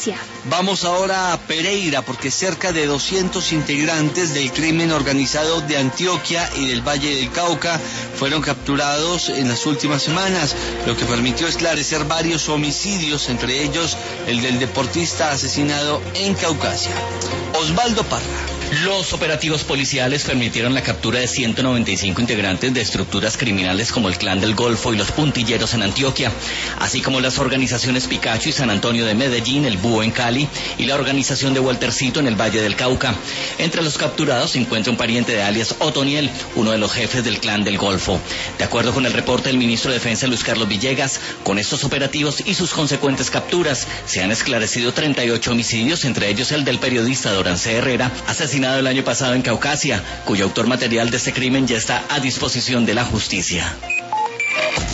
Caucasia. Vamos ahora a Pereira, porque cerca de 200 integrantes del crimen organizado de Antioquia y del Valle del Cauca fueron capturados en las últimas semanas, lo que permitió esclarecer varios homicidios, entre ellos el del deportista asesinado en Caucasia. Osvaldo Parra. Los operativos policiales permitieron la captura de 195 integrantes de estructuras criminales como el Clan del Golfo y los Puntilleros en Antioquia, así como las organizaciones Picacho y San Antonio de Medellín, el Búho en Cali y la organización de Waltercito en el Valle del Cauca. Entre los capturados se encuentra un pariente de alias Otoniel, uno de los jefes del Clan del Golfo. De acuerdo con el reporte del ministro de Defensa Luis Carlos Villegas, con estos operativos y sus consecuentes capturas se han esclarecido 38 homicidios, entre ellos el del periodista Dorán C. Herrera, asesinado el año pasado en Caucasia, cuyo autor material de este crimen ya está a disposición de la justicia.